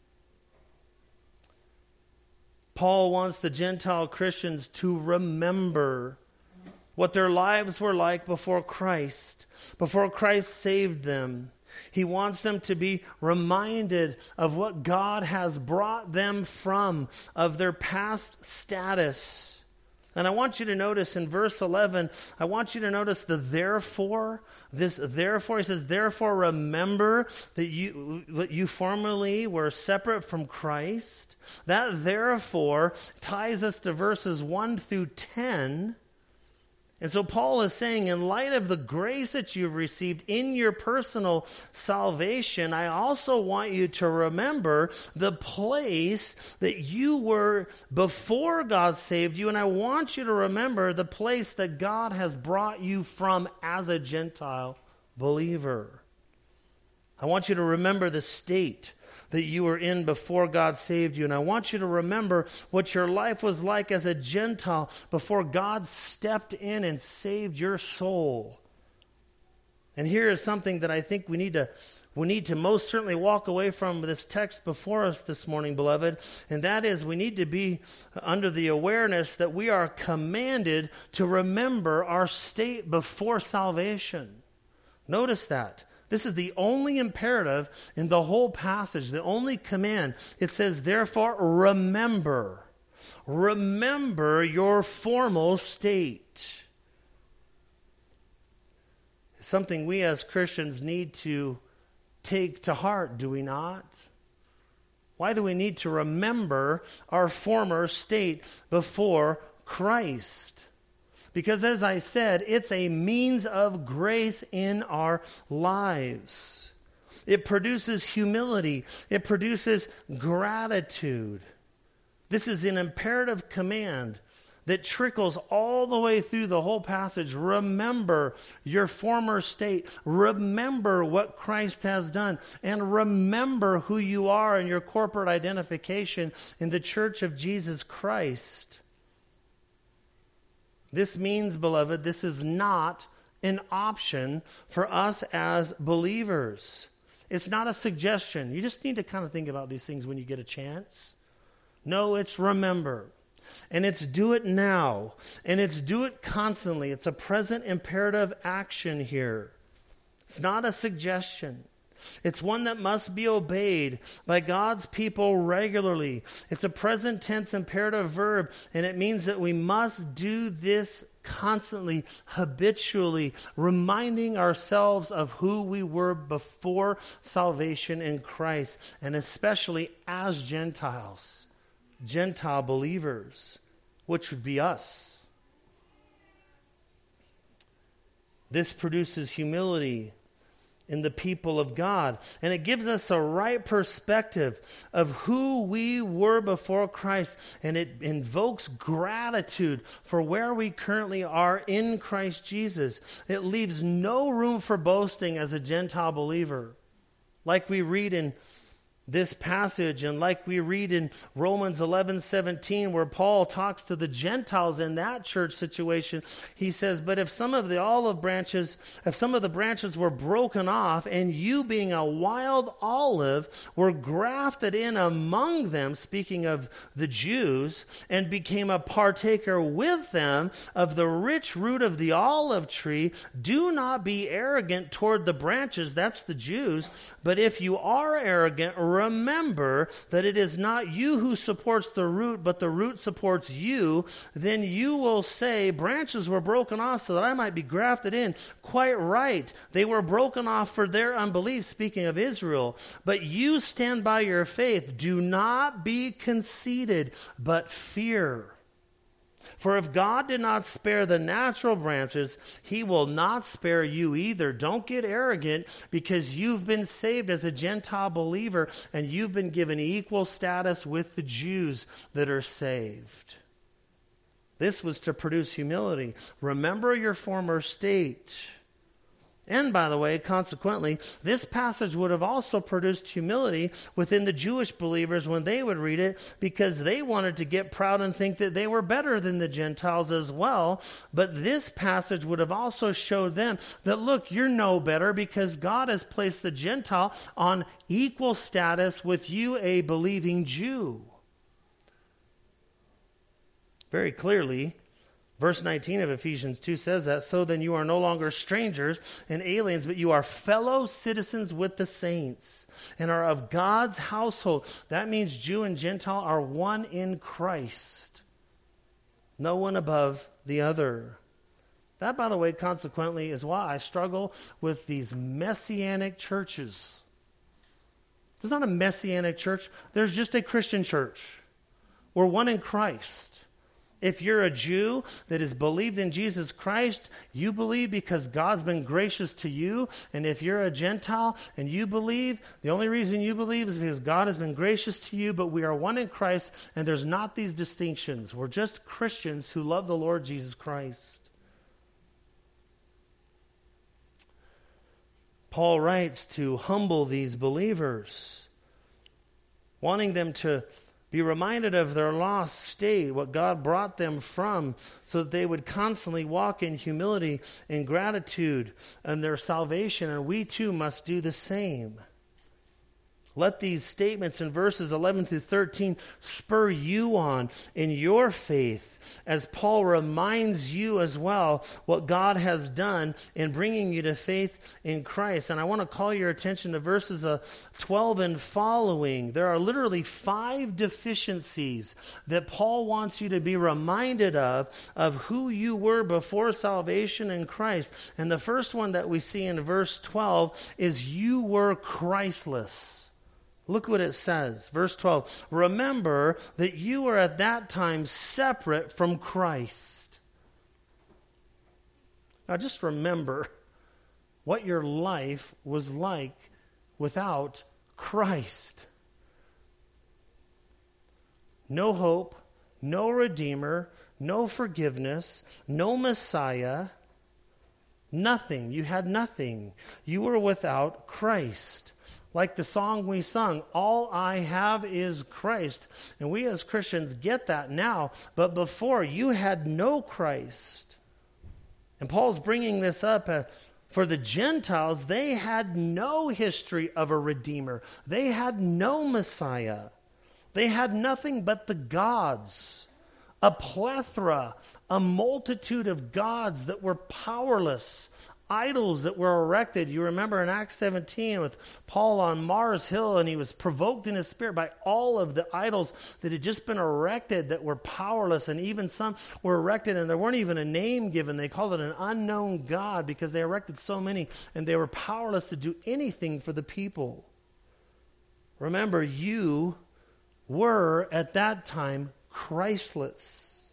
Speaker 1: Paul wants the Gentile Christians to remember what their lives were like before Christ, before Christ saved them. He wants them to be reminded of what God has brought them from, of their past status. And I want you to notice in verse eleven, I want you to notice the therefore. This therefore, he says, "Therefore remember that you, that you formerly were separate from Christ." That therefore ties us to verses one through ten. And so Paul is saying, in light of the grace that you've received in your personal salvation, I also want you to remember the place that you were before God saved you, and I want you to remember the place that God has brought you from as a Gentile believer. I want you to remember the state that you were in before God saved you. And I want you to remember what your life was like as a Gentile before God stepped in and saved your soul. And here is something that I think we need to we need to most certainly walk away from this text before us this morning, beloved. And that is, we need to be under the awareness that we are commanded to remember our state before salvation. Notice that. This is the only imperative in the whole passage, the only command. It says, therefore, remember. Remember your former state. It's something we as Christians need to take to heart, do we not? Why do we need to remember our former state before Christ? Because as I said, it's a means of grace in our lives. It produces humility. It produces gratitude. This is an imperative command that trickles all the way through the whole passage. Remember your former state. Remember what Christ has done. And remember who you are in your corporate identification in the church of Jesus Christ. This means, beloved, this is not an option for us as believers. It's not a suggestion. You just need to kind of think about these things when you get a chance. No, it's remember. And it's do it now. And it's do it constantly. It's a present imperative action here. It's not a suggestion. It's one that must be obeyed by God's people regularly. It's a present tense imperative verb, and it means that we must do this constantly, habitually, reminding ourselves of who we were before salvation in Christ, and especially as Gentiles, Gentile believers, which would be us. This produces humility in the people of God. And it gives us a right perspective of who we were before Christ. And it invokes gratitude for where we currently are in Christ Jesus. It leaves no room for boasting as a Gentile believer. Like we read in this passage, and like we read in Romans eleven seventeen, where Paul talks to the Gentiles in that church situation, he says, but if some of the olive branches, if some of the branches were broken off, and you being a wild olive were grafted in among them, speaking of the Jews, and became a partaker with them of the rich root of the olive tree, do not be arrogant toward the branches, that's the Jews, but if you are arrogant, remember that it is not you who supports the root, but the root supports you. Then you will say, branches were broken off so that I might be grafted in. Quite right. They were broken off for their unbelief, speaking of Israel. But you stand by your faith. Do not be conceited, but fear. For if God did not spare the natural branches, he will not spare you either. Don't get arrogant because you've been saved as a Gentile believer and you've been given equal status with the Jews that are saved. This was to produce humility. Remember your former state. And by the way, consequently, this passage would have also produced humility within the Jewish believers when they would read it, because they wanted to get proud and think that they were better than the Gentiles as well. But this passage would have also showed them that, look, you're no better because God has placed the Gentile on equal status with you, a believing Jew. Very clearly, verse nineteen of Ephesians two says that, so then you are no longer strangers and aliens, but you are fellow citizens with the saints and are of God's household. That means Jew and Gentile are one in Christ. No one above the other. That, by the way, consequently, is why I struggle with these messianic churches. There's not a messianic church. There's just a Christian church. We're one in Christ. If you're a Jew that has believed in Jesus Christ, you believe because God's been gracious to you. And if you're a Gentile and you believe, the only reason you believe is because God has been gracious to you, but we are one in Christ, and there's not these distinctions. We're just Christians who love the Lord Jesus Christ. Paul writes to humble these believers, wanting them to be reminded of their lost state, what God brought them from, so that they would constantly walk in humility and gratitude and their salvation, and we too must do the same. Let these statements in verses eleven through thirteen spur you on in your faith, as Paul reminds you as well what God has done in bringing you to faith in Christ. And I want to call your attention to verses twelve and following. There are literally five deficiencies that Paul wants you to be reminded of, of who you were before salvation in Christ. And the first one that we see in verse twelve is you were Christless. Look what it says. Verse twelve. Remember that you were at that time separate from Christ. Now just remember what your life was like without Christ. No hope, no Redeemer, no forgiveness, no Messiah, nothing. You had nothing. You were without Christ. Like the song we sung, all I have is Christ. And we as Christians get that now. But before, you had no Christ. And Paul's bringing this up uh, for the Gentiles. They had no history of a Redeemer. They had no Messiah. They had nothing but the gods. A plethora, a multitude of gods that were powerless. Idols that were erected. You remember in Acts seventeen with Paul on Mars Hill, and he was provoked in his spirit by all of the idols that had just been erected that were powerless, and even some were erected and there weren't even a name given. They called it an unknown God because they erected so many and they were powerless to do anything for the people. Remember, you were at that time Christless.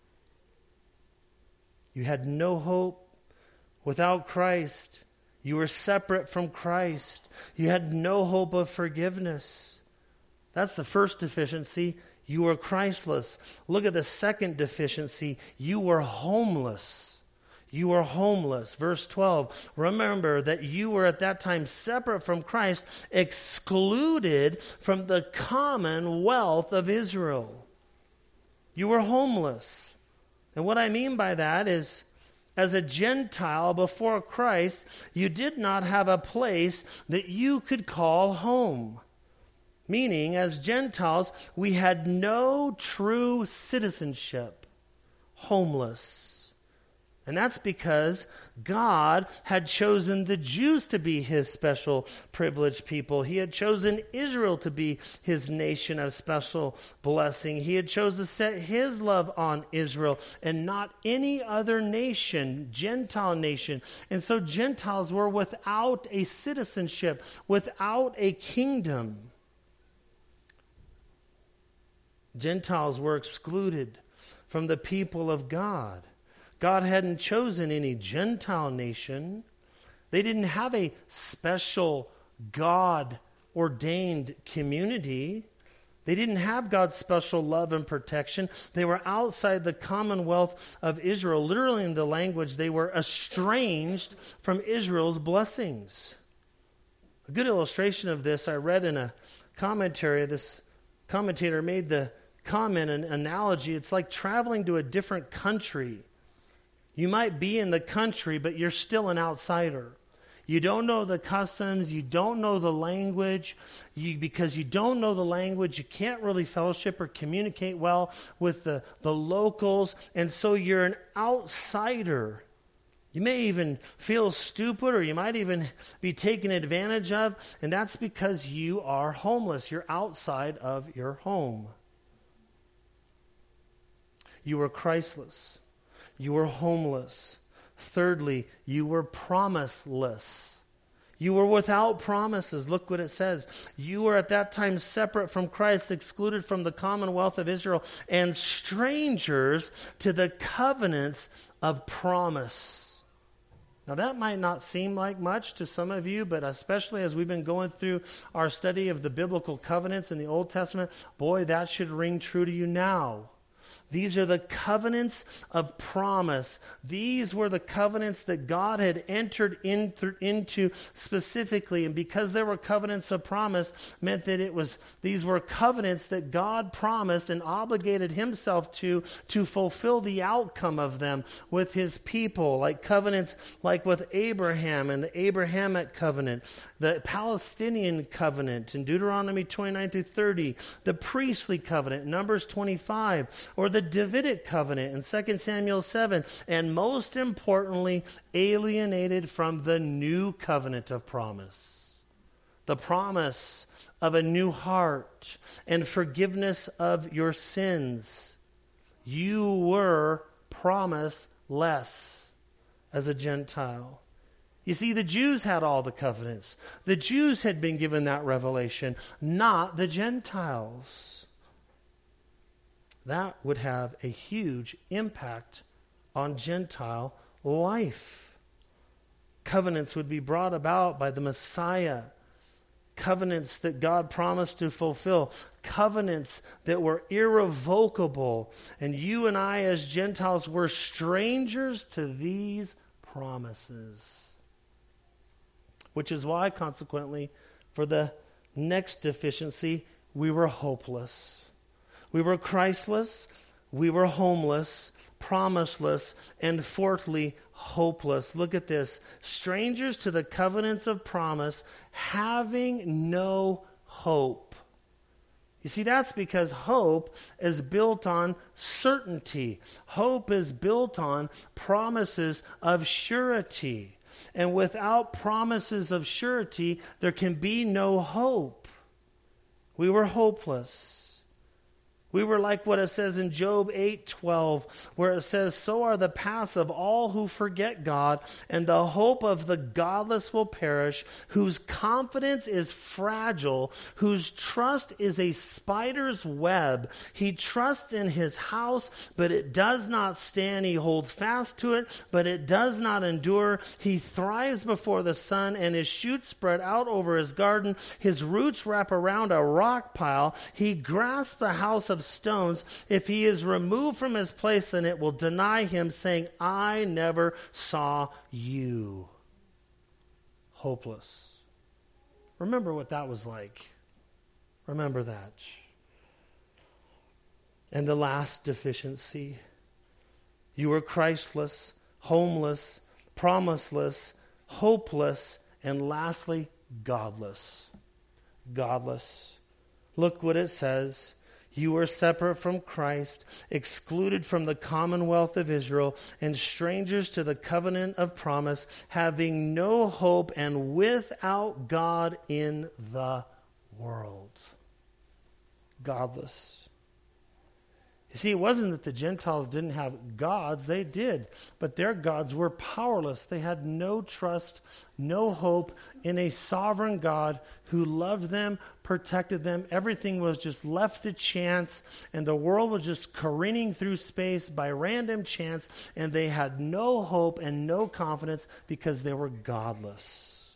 Speaker 1: You had no hope. Without Christ, you were separate from Christ. You had no hope of forgiveness. That's the first deficiency. You were Christless. Look at the second deficiency. You were homeless. You were homeless. Verse twelve. Remember that you were at that time separate from Christ, excluded from the commonwealth of Israel. You were homeless. And what I mean by that is, as a Gentile before Christ, you did not have a place that you could call home. Meaning, as Gentiles, we had no true citizenship. Homeless. And that's because God had chosen the Jews to be his special privileged people. He had chosen Israel to be his nation of special blessing. He had chosen to set his love on Israel and not any other nation, Gentile nation. And so Gentiles were without a citizenship, without a kingdom. Gentiles were excluded from the people of God. God hadn't chosen any Gentile nation. They didn't have a special God-ordained community. They didn't have God's special love and protection. They were outside the commonwealth of Israel. Literally in the language, they were estranged from Israel's blessings. A good illustration of this I read in a commentary. This commentator made the comment, an analogy. It's like traveling to a different country. You might be in the country, but you're still an outsider. You don't know the customs. You don't know the language. You, because you don't know the language, you can't really fellowship or communicate well with the, the locals. And so you're an outsider. You may even feel stupid, or you might even be taken advantage of. And that's because you are homeless. You're outside of your home. You were Christless. You were homeless. Thirdly, you were promiseless. You were without promises. Look what it says. You were at that time separate from Christ, excluded from the commonwealth of Israel, and strangers to the covenants of promise. Now that might not seem like much to some of you, but especially as we've been going through our study of the biblical covenants in the Old Testament, boy, that should ring true to you now. These are the covenants of promise. These were the covenants that God had entered in th- into specifically. And because there were covenants of promise, meant that it was these were covenants that God promised and obligated himself to to fulfill the outcome of them with his people. Like covenants like with Abraham and the Abrahamic covenant, the Palestinian covenant in Deuteronomy twenty-nine through thirty, the priestly covenant, Numbers twenty-five, or the Davidic covenant in Second Samuel seven, and most importantly, alienated from the new covenant of promise. The promise of a new heart and forgiveness of your sins. You were promiseless as a Gentile. You see, the Jews had all the covenants. The Jews had been given that revelation, not the Gentiles. That would have a huge impact on Gentile life. Covenants would be brought about by the Messiah. Covenants that God promised to fulfill. Covenants that were irrevocable. And you and I as Gentiles were strangers to these promises. Which is why, consequently, for the next deficiency, we were hopeless. We were Christless, we were homeless, promiseless, and fourthly, hopeless. Look at this. Strangers to the covenants of promise, having no hope. You see, that's because hope is built on certainty. Hope is built on promises of surety. And without promises of surety, there can be no hope. We were hopeless. We were like what it says in Job eight twelve, where it says, so are the paths of all who forget God, and the hope of the godless will perish, whose confidence is fragile, whose trust is a spider's web. He trusts in his house, but it does not stand. He holds fast to it, but it does not endure. He thrives before the sun, and his shoots spread out over his garden. His roots wrap around a rock pile. He grasps the house of stones. If he is removed from his place, then it will deny him, saying, I never saw you. Hopeless. Remember what that was like. Remember that. And the last deficiency. You were Christless, homeless, promiseless, hopeless, and lastly, godless. Godless. Look what it says. You were separate from Christ, excluded from the commonwealth of Israel, and strangers to the covenant of promise, having no hope and without God in the world. Godless. You see, it wasn't that the Gentiles didn't have gods. They did. But their gods were powerless. They had no trust, no hope in a sovereign God who loved them, protected them. Everything was just left to chance, and the world was just careening through space by random chance, and they had no hope and no confidence because they were godless.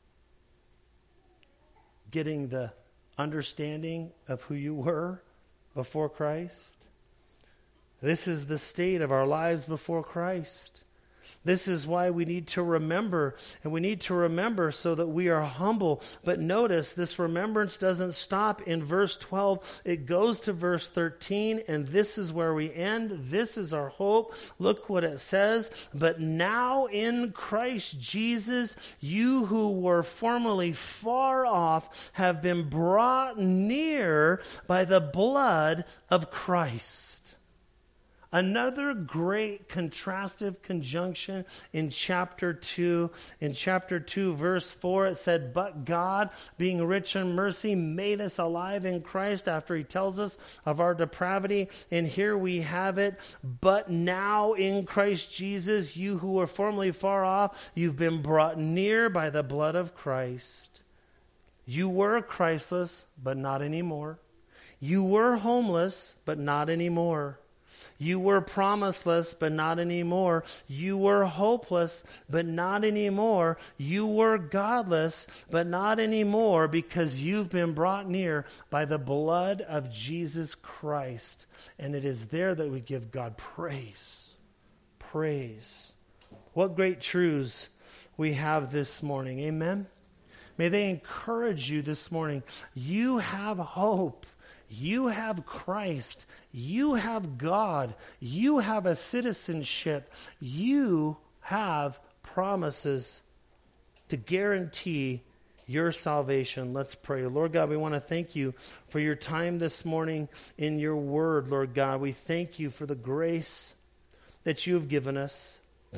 Speaker 1: Getting the understanding of who you were before Christ? This is the state of our lives before Christ. This is why we need to remember, and we need to remember so that we are humble. But notice, this remembrance doesn't stop in verse twelve. It goes to verse thirteen, and this is where we end. This is our hope. Look what it says. But now in Christ Jesus, you who were formerly far off have been brought near by the blood of Christ. Another great contrastive conjunction in chapter two. In chapter two, verse four, it said, "But God, being rich in mercy, made us alive in Christ," after he tells us of our depravity. And here we have it, "But now in Christ Jesus, you who were formerly far off, you've been brought near by the blood of Christ." You were Christless, but not anymore. You were homeless, but not anymore. You were promiseless, but not anymore. You were hopeless, but not anymore. You were godless, but not anymore, because you've been brought near by the blood of Jesus Christ. And it is there that we give God praise. Praise. What great truths we have this morning. Amen? May they encourage you this morning. You have hope. You have Christ. You have God. You have a citizenship. You have promises to guarantee your salvation. Let's pray. Lord God, we want to thank you for your time this morning in your word, Lord God. We thank you for the grace that you have given us.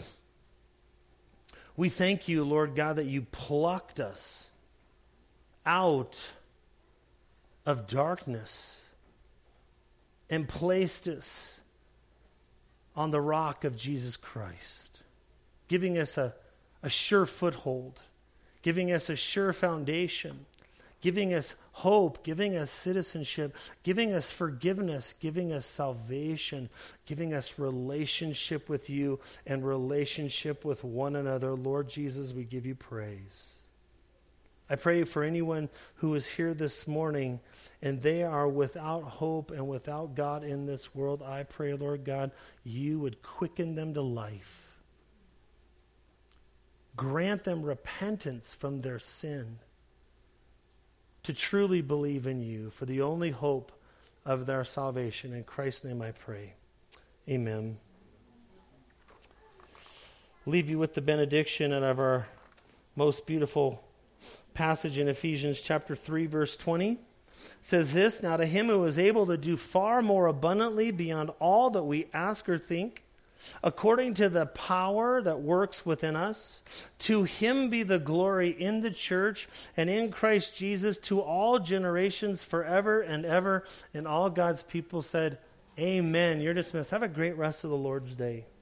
Speaker 1: We thank you, Lord God, that you plucked us out of darkness and placed us on the rock of Jesus Christ, giving us a, a sure foothold, giving us a sure foundation, giving us hope, giving us citizenship, giving us forgiveness, giving us salvation, giving us relationship with you and relationship with one another. Lord Jesus, we give you praise. I pray for anyone who is here this morning and they are without hope and without God in this world. I pray, Lord God, you would quicken them to life. Grant them repentance from their sin to truly believe in you for the only hope of their salvation. In Christ's name I pray. Amen. Leave you with the benediction and of our most beautiful passage in Ephesians chapter three, verse twenty. It says this, "Now to him who is able to do far more abundantly beyond all that we ask or think, according to the power that works within us, to him be the glory in the church and in Christ Jesus to all generations forever and ever." And all God's people said, amen. You're dismissed. Have a great rest of the Lord's day.